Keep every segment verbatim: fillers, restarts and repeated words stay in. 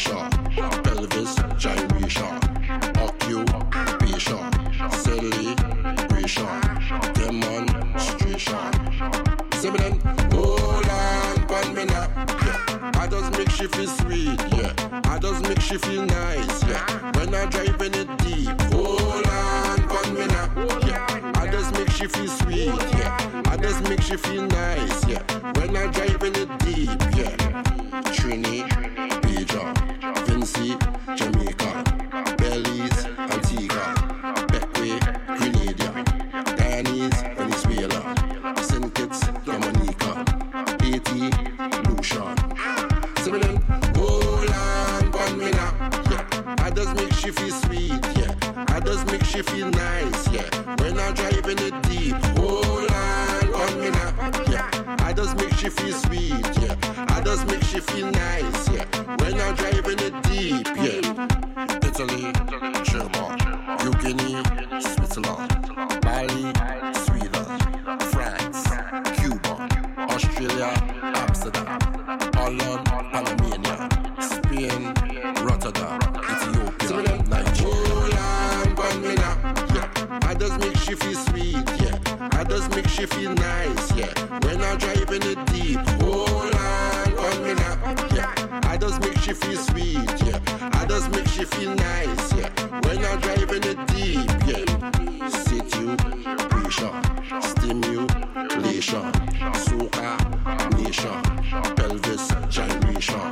pressure, pelvis gyration, occupation, celebration, demonstration. See me then, hold on, one minute, yeah. I just make she feel sweet, yeah. I just make she feel nice, yeah. When I driving it deep, hold on, one minute, yeah. I just make she feel sweet, yeah. I just make she feel nice, yeah. When I driving it deep, yeah. Trini, Beja, Vincy, Jamaica, Belize, Antigua, Beckway, Grenada, Dianese, Venezuela, Saint Kitts, Dominica, Haiti, Lucian. See me then, hold on, one minute, yeah. I just make she feel sweet, yeah. I just make she feel nice, yeah. When I'm driving it deep, hold on, one minute, yeah. I just make she feel sweet, yeah. I just make she feel nice, yeah. When I'm driving it deep, yeah. Italy, Germany, New Guinea, Switzerland, Bali, Sweden, France, Cuba, Australia, Amsterdam, Holland, Panamania, Spain, Rotterdam, Ethiopia, Nigeria. One minute, yeah. I just make she feel sweet, yeah. I just make she feel nice, yeah. When I'm driving it deep, hold on, one minute, yeah. I just make she feel sweet, yeah. I just make she feel nice, yeah. When I'm driving it deep, yeah. Situation, stimulation, soca, nation, pelvis gyration,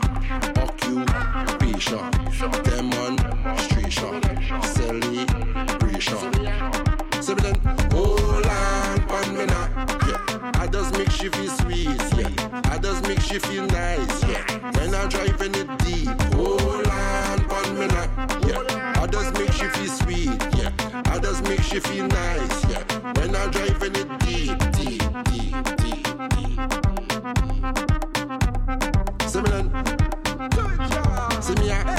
occupation, demonstration, celebration. So then, hold on, one minute, yeah. I just make she feel sweet, yeah. I just make she feel nice, yeah. When I'm driving it deep, hold on, one minute, yeah. I just make she feel sweet, yeah. I just make she feel nice, yeah. When I'm driving it deep, deep, deep, deep, deep. See me then, see me out.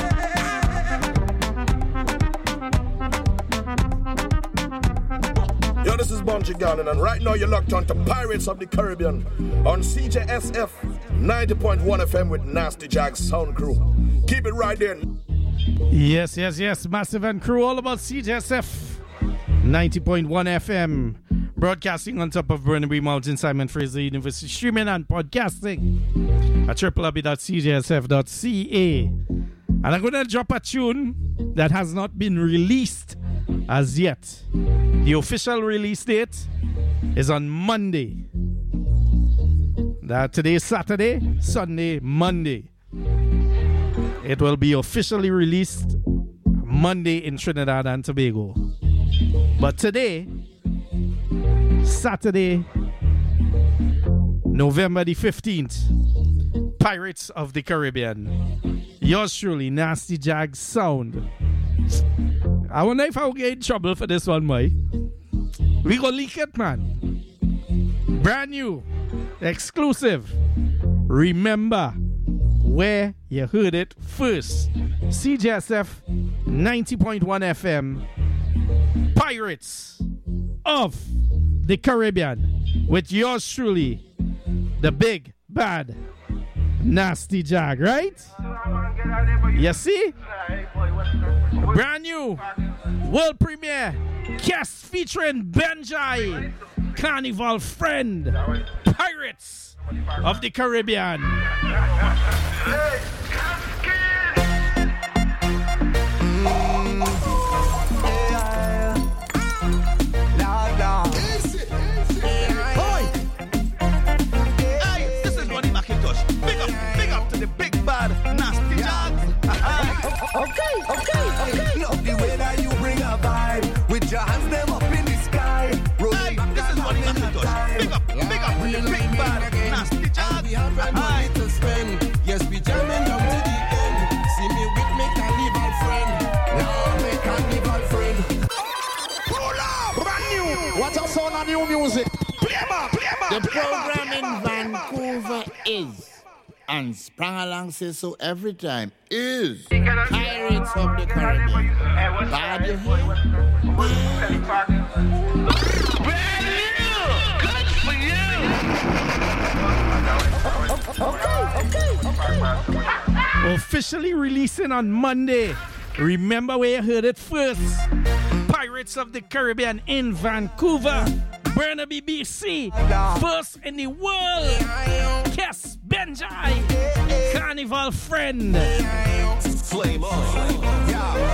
Yo, this is Bunji Garden, and right now you're locked on to Pirates of the Caribbean on C J S F ninety point one F M with Nasty Jack Sound Crew. Keep it right there. Yes, yes, yes. Massive and Crew, all about C J S F ninety point one F M. Broadcasting on top of Burnaby Mountain, Simon Fraser University, streaming and podcasting at w w w dot c j s f dot c a. And I'm going to drop a tune that has not been released as yet. The official release date is on Monday. That today is Saturday, Sunday, Monday. It will be officially released Monday in Trinidad and Tobago. But today, Saturday, November the fifteenth, Pirates of the Caribbean. Yours truly, Nasty Jag Sound. I wonder if I'll get in trouble for this one, Mike. We gonna leak it, man. Brand new, exclusive. Remember where you heard it first. C J S F ninety point one F M. Pirates of the Caribbean with yours truly, the big bad Nasty Jag, right? You see? Brand new world premiere cast featuring Benjai, Carnival Friend, Pirates of the Caribbean. Okay, okay, okay. Love the way that you bring a vibe with your hands them up in the sky. Hey, this is what you touch. Big up, big up, with the big bad Nasty Jag. We have red money to spend. Yes, we jamming up to the end. See me with me carnival friend. Now me carnival friend. Pull up, brand new. What's up, sound of new music? Play ma, play ma. The program in Vancouver is. And sprang along says so every time is Pirates of the Caribbean. Bad you hear? Brand new! Good for you! Okay, okay, okay. Officially releasing on Monday. Remember where you heard it first. Pirates of the Caribbean in Vancouver, Burnaby, B C. First in the world. Kes Benjai, Carnival Friend. Flame on.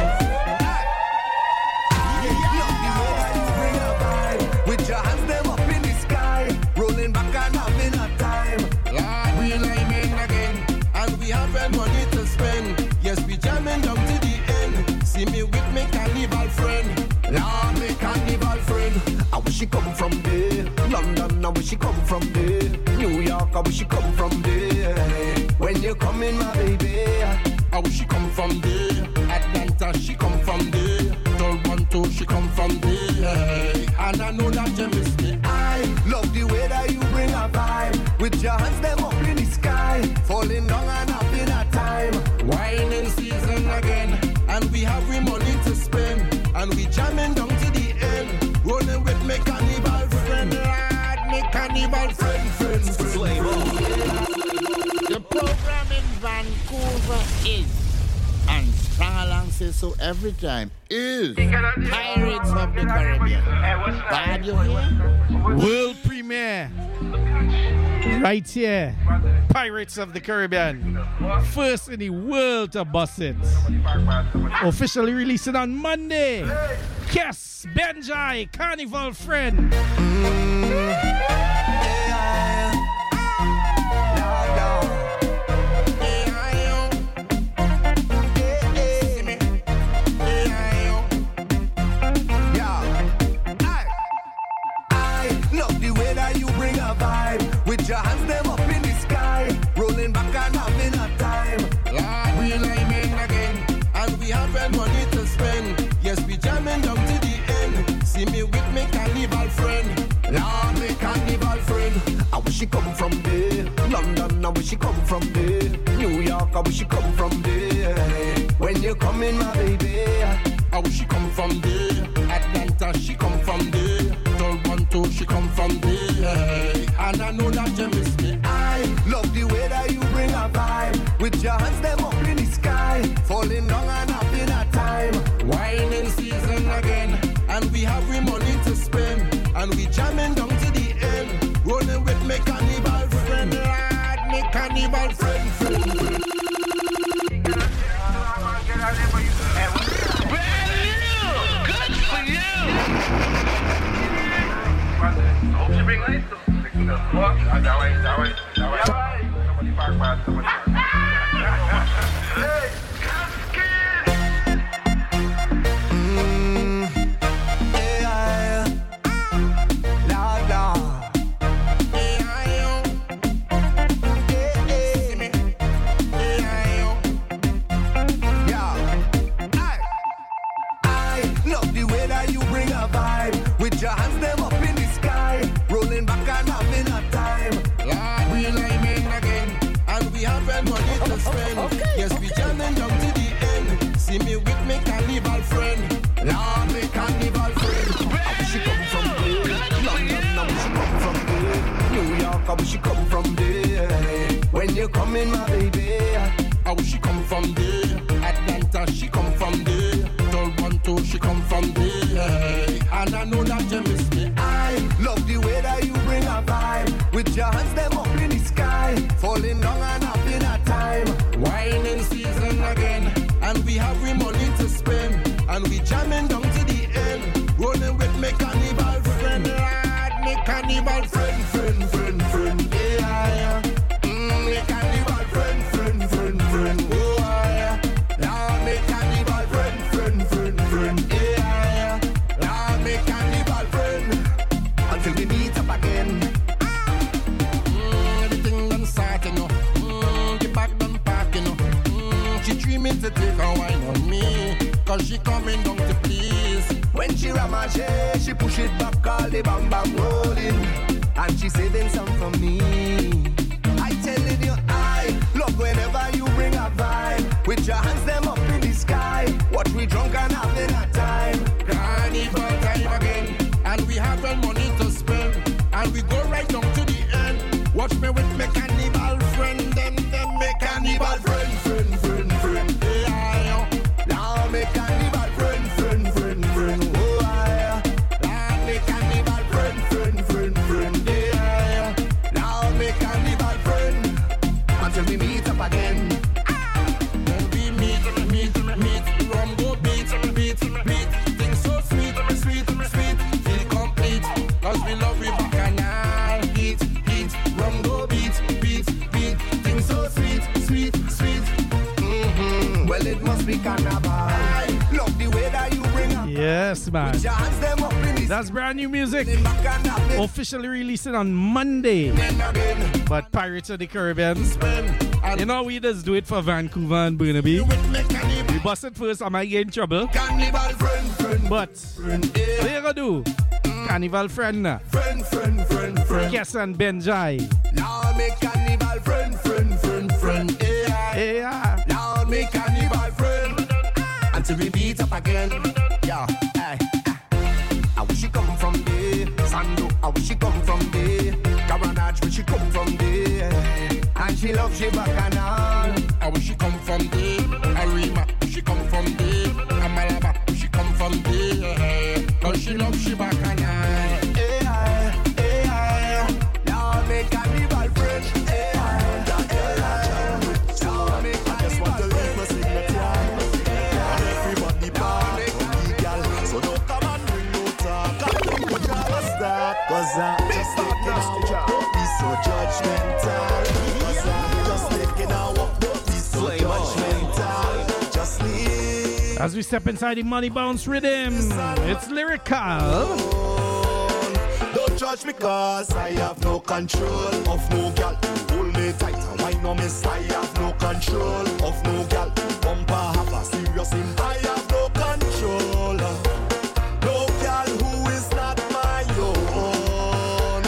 With your hands them up in the sky, rolling back and having a time. Lord, we liming again, and we having money to spend. Yes, we jamming down to the end. See me with me carnival friend. Lord, me carnival friend. I wish she come from there. London, I wish she come from there. New York, I wish she come from there. When you come in, my baby, I wish she come from there. Atlanta, she come from there. Toronto, she come from there. And I know that you miss me. I love the way that you bring a vibe. With your hands them up in the sky, falling down and having a time. Wine season again, and we have we money to spend. And we jamming down to the end. Rolling with me carnival friend. Lord, me carnival friend, friend, friend. Flame on. The program in Vancouver is, and Strong Along says so every time, is Pirates of the Caribbean. Bad you hear? World premiere. Right here. Pirates of the Caribbean. First in the world to bust it. Officially releasing on Monday. Kes Benjai, Carnival Friend. With your hands them up in the sky, rolling back and having a time. Lord, we liming again, and we having money to spend. Yes, we jamming down to the end. See me with me carnival friend. Lord, me carnival friend. I wish she come from there. London, I wish she come from there. New York, I wish she come from there. When you come in, my baby, I wish she come from there. Atlanta, she come from there. Toronto, she come from there. And I know that you miss me. I love the way that you bring a vibe. With your hands them up in the sky, falling down and having a time. Wine season again, and we have we money to spend. And we jamming down to the end. Rolling with me carnival friend. Lord, me carnival friend, friend, friend. Good for you. Hope you bring lights. What? That way, that way, that way. Somebody back, man. Somebody back. Hey, mm, yeah, la la, Yeah, yeah. I, I love the way that you bring a vibe. With your hands them up in the sky, rolling back and having a time. Lord, we liming again, and we having money to spend. Okay, Yes, we okay. jamming down to the end. See me with me carnival friend. Lord, me carnival friend. I wish she come from there. London, I wish she come from there. New York, I wish she come from there. When you come in, my baby, I wish she come from there. Atlanta, she come from there. Toronto, she come from there. And I know that you miss me. I love the way that you bring a vibe. With your hands them up in the sky, falling down and having a time. Wine season again, and we have we money to spend. And we jamming down to the end. Rolling with me carnival friend. Lord, me carnival friend, friend, friend, friend. Yeah, mm, me carnival friend, friend, friend, friend. Oh, yeah. Lord, me carnival friend, friend, friend, friend. Yeah, Lord, me carnival friend. Until we meet up again. Mm, everything done start, you know. Mm, the back done park, you know. Mm, she dreaming to take a wine on me, cause she coming down to please. When she ramage, she push it back, all the bam bam rolling. And she saving some for me. I telling you, I love whenever you bring a vibe. With your hands them up in the sky, what we drunk and having a time. Carnival time again, and we having money to spend. And we go right down to the end. Watch me with me carnival friend, them, them, me carnival friend, friend, friend. be carnival. Love the way that you bring up. Yes, man. Put your hands them up in this. That's brand new music. Then back and up it. Officially releasing on Monday. Then again. But Pirates of the Caribbean, Spin. you know we just do it for Vancouver and Burnaby. With me cannibal. We bust it first, I might get in trouble. Cannibal friend, friend. But Friend, what eh. you gonna do? Carnival friend na. Friend, friend, friend, friend. Kes and Benjai. Now me cannibal friend, friend, friend, friend. Eh. Hey, yeah. Now me cannibal friend. And to repeat up again. Yeah. Hey. I wish she come from there. Sando, I wish she come from there. Caranage, wish she come from there. And she love she back and all. I wish she come from there. Arima, she come from there. Amalaba, she come from there. Cause she love she back and all. Hey, aye, hey, aye. Now me cannibal friend. Hey, aye, hey, aye. Now me cannibal friend. And everybody party, girl. So don't come and bring no talk. What you have a start? Cause I just taking a walk, don't be so judgmental. Cause I just taking a walk, don't be so judgmental. Just leave. As we step inside the Money Bounce rhythm, it's lyrical. Don't judge me cause I have no control of no girl. Hold me tight and why no miss. I have no control of no girl. Bumper have a serious him. I have no control. No girl who is not my own.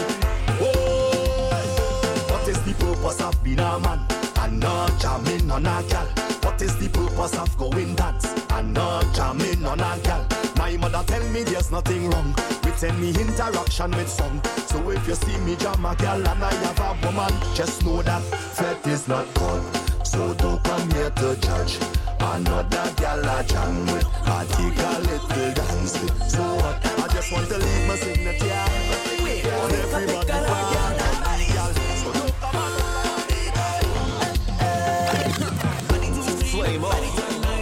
Oh, what is the purpose of being a man and not jamming on a girl? What is the purpose of going dance and not jamming on a girl? My mother tell me there's nothing wrong with any interaction with some. So if you see me jam a girl and I have a woman, just know that fate is not good. So don't come here to judge another girl I jam with. I take a little dance with. So what? I just want to leave my signature on everybody. Girl, so don't come on. Flame on.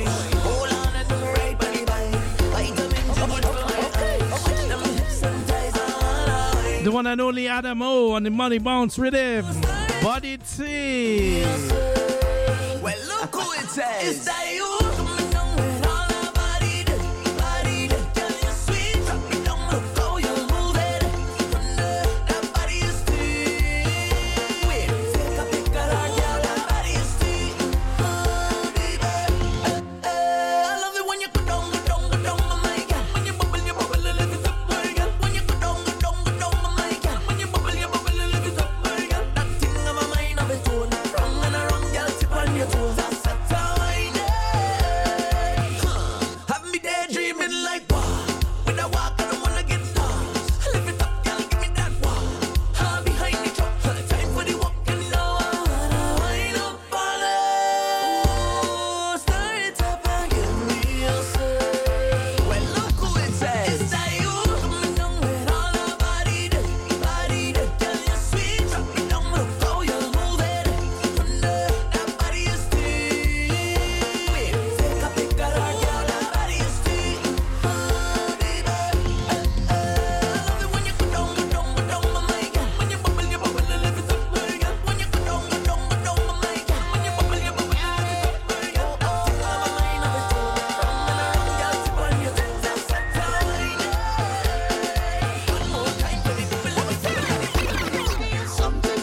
The one and only Adam O on the Money Bounce rhythm. Body T. Well, look who it is. It's that you coming down with all our body, body, girl, you're sweet. Drop it down, look how you move it. That body is sweet. Wait, take a pic of that girl, that body is sweet. Oh, baby. I love it when you go down, go down, go down, my girl. When you bubble, you bubble, lift it up, my girl. When you go down, go down, go down, my girl. When you bubble, you bubble, lift it up, my girl. That thing of my mind of its own. Wrong and around, girl, tip on your toes. That's that's how I know. Huh. Have me daydreaming like wow. When I walk, I don't wanna get lost. Lift it up, girl, give me that wow. Huh, behind the truck, time for the walking now. I wanna wind up on it. Start it up and give me your say. Well, look who it says. It's that you coming down with all our body, body, girl, you're sweet. Drop it down, look how you move it. That body is sweet. Wait, take a pic of that girl, that body is sweet. Oh, baby. I love it when you go down, go down, go down, my girl. When you bubble, you bubble, lift it up, my girl. When you go down, go down, go down, my girl. When you bubble, you bubble, lift it up, my girl. That thing of my mind of its own. Wrong and around, girl, tip on your toes. That's that's how I know. One more time for the people, let me see you. Something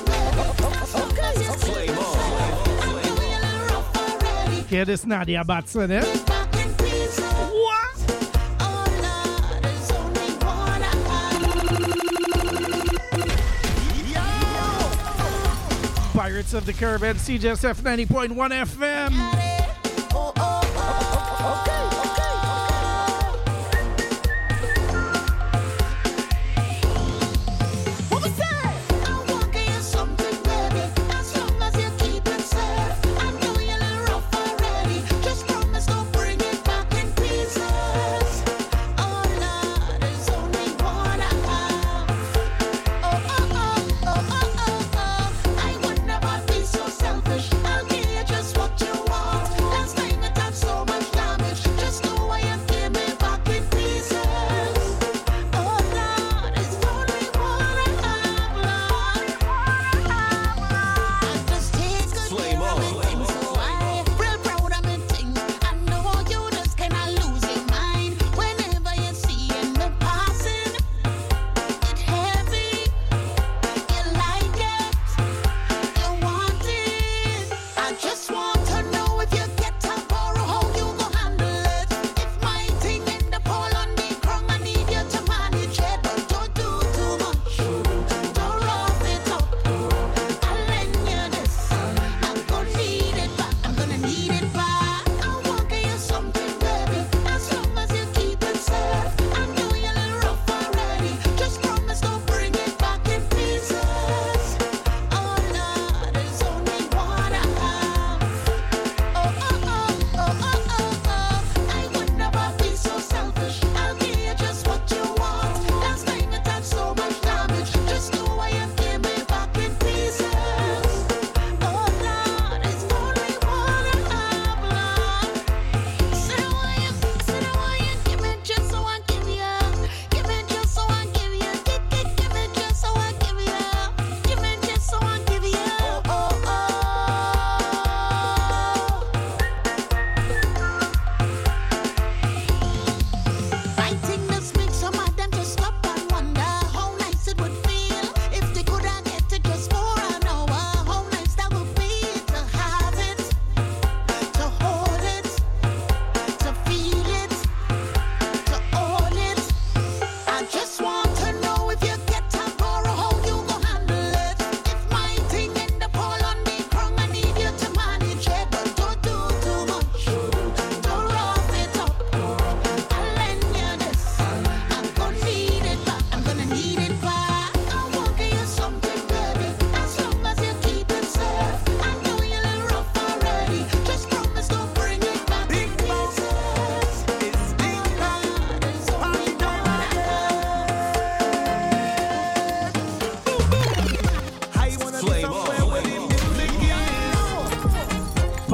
Hear this Nadia Batson, eh? What? Pirates of the Caribbean, C J S F ninety point one F M. I would never be so selfish. I'll give you just what you want. Let's make it touch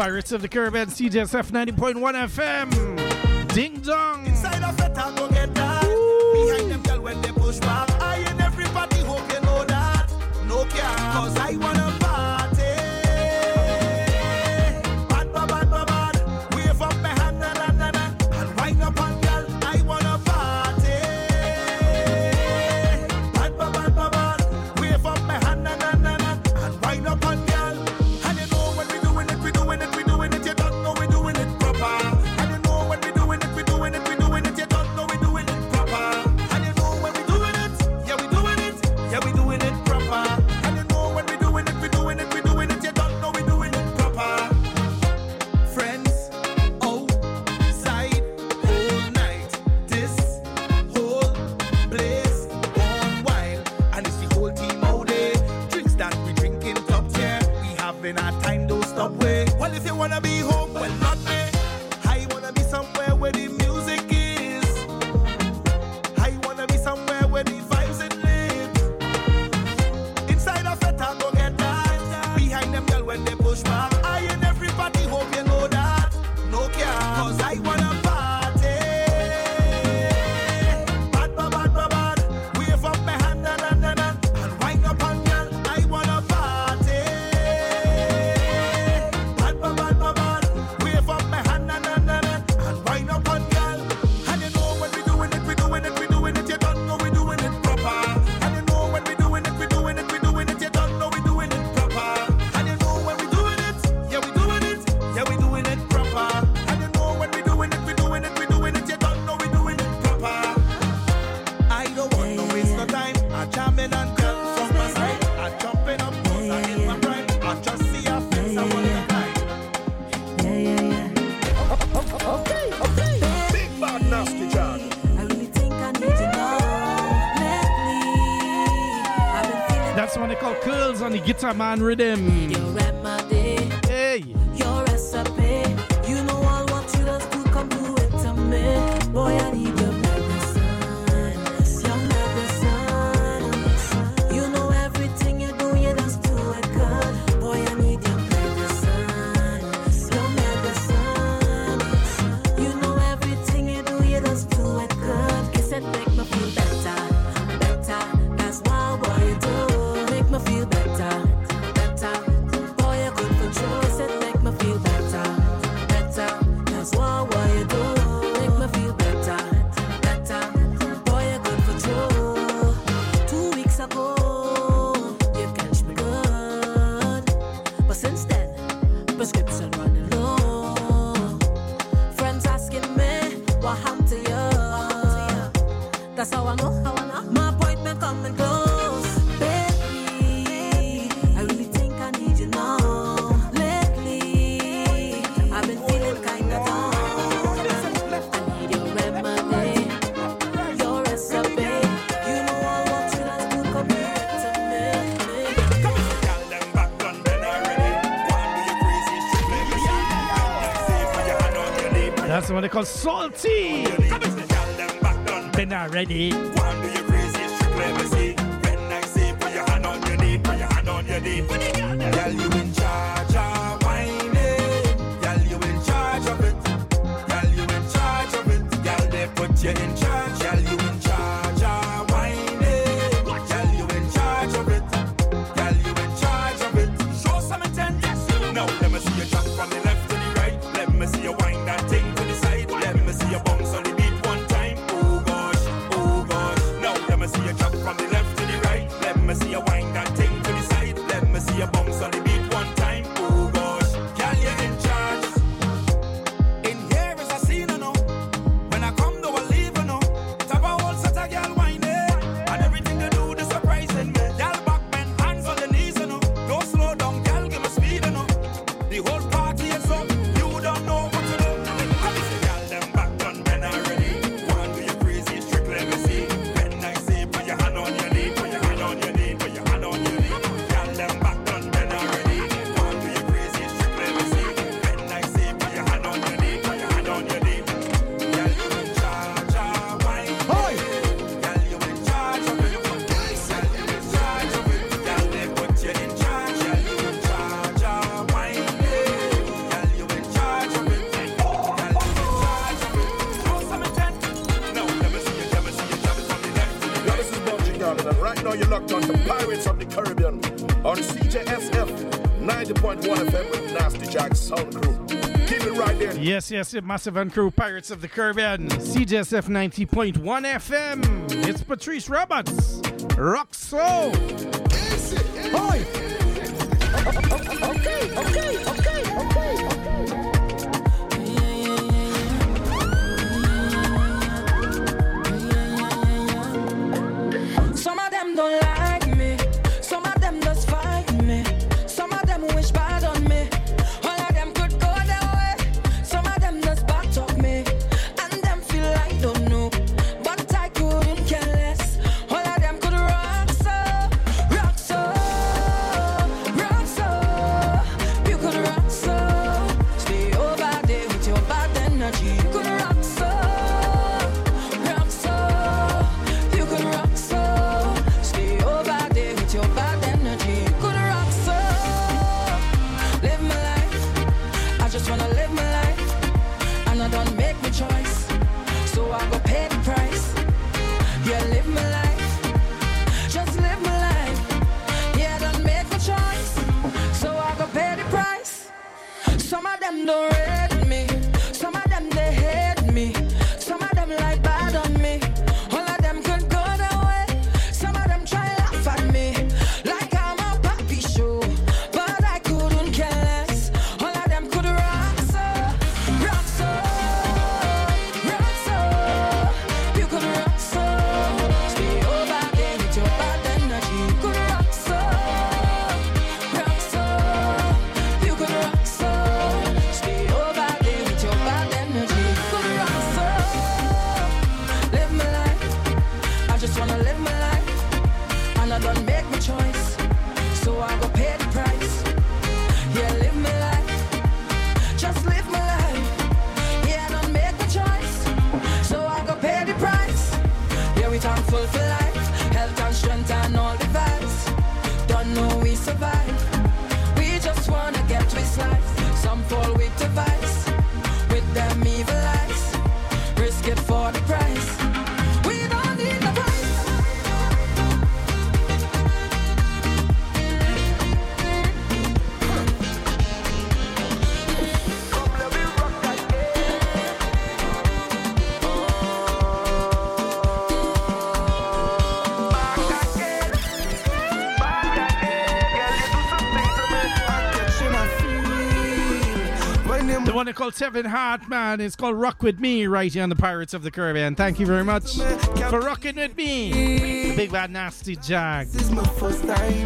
Pirates of the Caribbean, C J S F ninety point one F M. Ding dong. Inside of it, I go get that. Behind them girl when they push back. I and everybody hope you know that. No care, cause I wanna party. Bad, bad, bad, bad, bad. Wave up my hand, na, na, na, na. And wind up on girl, I wanna party. Bad, bad, bad, bad, bad. Wave up my hand, na, na, na, na. And wind up on girl. And you know when we doing it, we doing it, we doing it. You don't know we doing it proper. And you know when we doing it, we doing it, we doing it. You don't know we doing it proper. And you know when we doing it, yeah we doing it, yeah we doing it proper. And you know when we doing it, we doing it, we doing it. You don't know we doing it proper. Friends outside all night, this whole place on wild, and it's the whole team out there. Drinks that we drinking top tier, we having our time, don't stop way. Well, if you wanna be home, well not me. I wanna be somewhere where the music is. I wanna be somewhere where the vibes it live. Inside of it, I go get that. Behind them girl when they push back. I and everybody hope you know that. No care, cause I wanna party. Bad, bad, bad, bad, bad. Wave up my hand, na, na, na, na. And wind up on girl, I wanna party. Bad, bad, bad, bad, bad. Wave up my hand, na, na, na, na. And wind up on girl. And you know when we doing it, we doing it, we doing it. You don't know we doing it proper. And you know when we doing it, we doing it, we doing it. You don't know we doing it proper. And you know when we doing it, yeah we doing it, yeah we doing it proper. And you know when we doing it, we doing it, we doing it. You don't know we doing it proper. I don't want to waste no time. I jamming and girl from my side. I jumping up, cause I in my prime. I just see your face, I want to climb. Yeah, yeah, yeah. Okay, okay. Big bad nasty John. I really think I need you now. Lately, I've been feeling That's what they call curls on the Guitar Man rhythm. your remedy, Hey. your recipe. You know all what you just do, come do it to me. Boy, I need your medicine, your medicine. You know everything you do, you just do it good. Boy, I need your medicine, your medicine. You know everything you do, you just do it good. Kiss it, make me feel better, better. That's why what you do, make me feel better, better. Boy, you're good for true. Kiss it, make me feel better, better. That's why what you do, make me feel better, better. Boy, you're good for true. Two weeks ago, you catch me good, but since then, prescription running low. Friends asking me what happened to you. That's how I know, how I know. My appointment coming close, baby. I really think I need you now. Lately, I've been feeling kinda down. I need your remedy, your recipe. You know all what you just do, come here to me. Girl, them back done, then already. Go and do your crazy shit, let me see. Like say, put your hand on your knee. That's what they call salty. Girl, them back done. Been already. Go and do your crazy shit, let me see. When I say, put your hand on your knee, put your hand on your knee. Girl, you in charge of whining. Girl, you in charge of it. Girl, you in charge of it. Girl, they put you in charge. Girl, you in charge of whining. Girl, you in charge of it. Girl, you in charge of it. Show some intent, yes. Now let me see you jump from the left to the right. Let me see you wind that thing to the side. Let me see you bounce on the beat one time. Oh gosh, oh gosh. Now let me see you jump from the left to the right. Let me see you wind that thing to the side. Let me see you bounce on the beat one time. Oh gosh, girl, you're in charge. In here is a scene, you know. When I come, no one leave, you know. Tap a whole set of girl whining, and everything they do, they surprising me. Girl back bend, hands on the knees, you know. Don't slow down, girl, give me speed, you know. The whole party is one F M with Nasty Jack Sound Crew. Keep it right there. Yes, yes, Massive and Crew, Pirates of the Caribbean, C J S F ninety point one F M. It's Patrice Roberts, Rock Soul. Oi! Okay, okay, okay, okay, okay. Some of them don't like me. Some of them just fight me. Some of them wish bad on me. All of them could go their way. Some of them just back talk me. And them feel like don't know. But I couldn't care less. All of them could rock so, rock so, rock so. You could rock so. Stay over there with your bad energy. You could rock so, rock so. You could rock so. Stay over there with your bad energy. You could rock so. Live my life. I just wanna live my life. And I don't make my choice. So I go pay the price. Yeah, live my life. Just live my life. Yeah, I don't make my choice. So I go pay the price. Some of them don't rate me. Some of them they hate me. Some of them like bad on me. All of them could go their way. Some of them try laugh at me like I'm a puppy show. But I couldn't care less. All of them could rock so, rock so, rock so. You could rock so. Stay over there with your bad energy. You could rock so, rock so. You could rock so. Stay over there with your bad energy. You could rock so. Live my life. I just wanna live my life. And I don't make my choice. So I go pay the price. Yeah, live my life. Just live my life. Yeah, I don't make my choice. So I go pay the price. Yeah, we thankful for life. Health and strength and all the vibes. Don't know we survive. We just wanna get twist life. Some fall with the vice. With them evil eyes. Risk it for the price. We don't need the price. The one they called Seven Heart, man. It's called Rock With Me right here on the Pirates of the Caribbean. Thank you very much for rocking with me. The Big Bad Nasty Jag. This is my first time.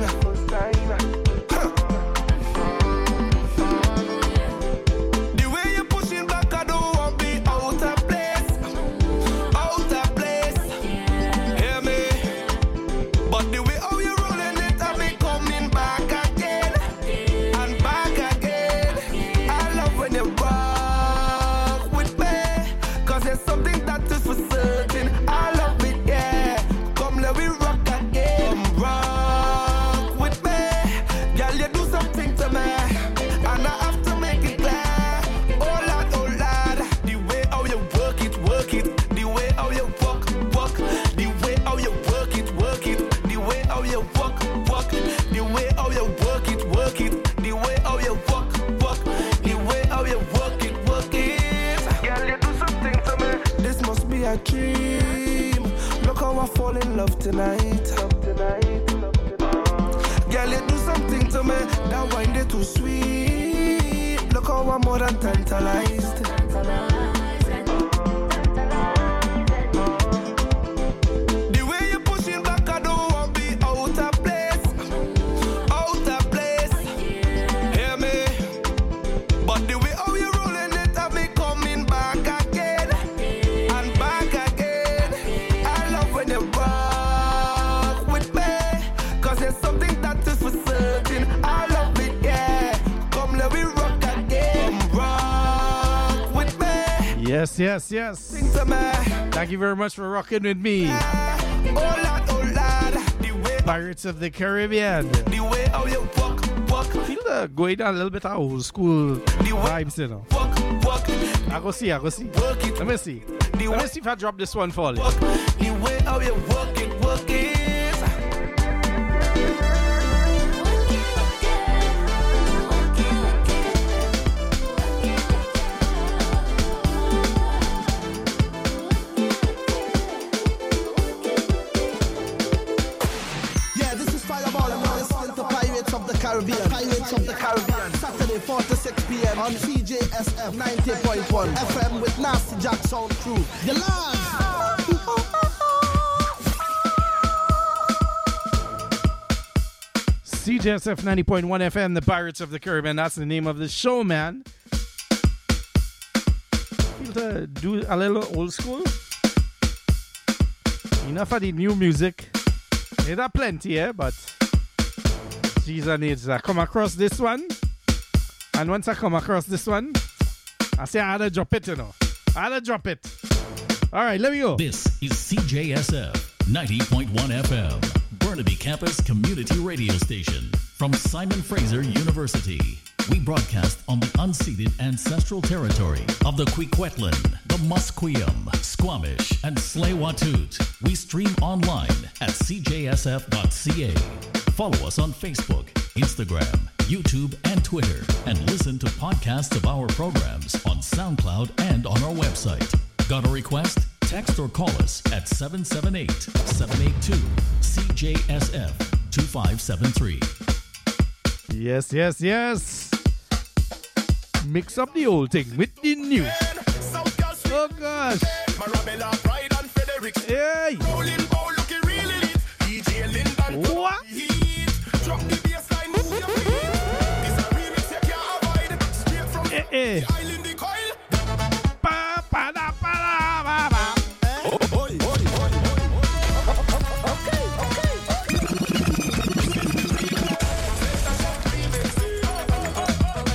The way you're pushing back, I don't want to be out of place. Out of place. Hear me? But the way how you're rolling it, I'll be coming back again. And back again. I love when you rock with me. Cause there's something that is for certain. I love it, yeah. Come let me rock again. Come rock with me. Girl, you do something to me. And I have to make it clear. Oh Lord, oh Lord. The way how you work it, work it. The way how you walk, walk. The way how you work it, work it. The way how you walk, walk. The way how you work it, work it. The way how you walk, walk. The way how you work it, work it. Girl, you do something to me. This must be a dream. Look how I fall in love tonight. Love tonight. Girl, you do something to me. That wine they too sweet. Look how I'm more than tantalized. The way you're pushing back, I don't want to be out of place. Out of place. Hear me? But the way how you're rolling it, have me coming back again. And back again. I love when you rock with me. Cause there's something that is for certain. I love it, yeah. Come let me rock again. Come rock with me. Yes, yes, yes. Sing to me. Thank you very much for rocking with me. Oh Lord, oh Lord. The way, Pirates of the Caribbean. the way how you walk, walk. Feel the going down a little bit of old school vibes, you know. Walk, walk. I go see, I go see. Work it. Let me see. The Let way, me see if I drop this one for you. walk. The way how you walk it, walk it. Caribbean. Saturday four to six p.m. on C J S F ninety point one F M with Nasty Jack Sound Crew. You love. C J S F ninety point one F M, the Pirates of the Caribbean. That's the name of the show, man. Feel to do a little old school. Enough of the new music. There are plenty, eh? But Jesus needs I come across this one. And once I come across this one, I say I had to drop it, you know. I had to drop it. All right, let me go. This is C J S F ninety point one F M, Burnaby Campus Community Radio Station. From Simon Fraser University, we broadcast on the unceded ancestral territory of the Kwikwetlan, the Musqueam, Squamish, and Tsleil-Waututh. We stream online at c j s f dot c a. Follow us on Facebook, Instagram, YouTube, and Twitter, and listen to podcasts of our programs on SoundCloud and on our website. Got a request? Text or call us at seven seven eight, seven eight two, C J S F two five seven three. Yes, yes, yes. Mix up the old thing with the new. Oh gosh. Hey. What? Eh, eh.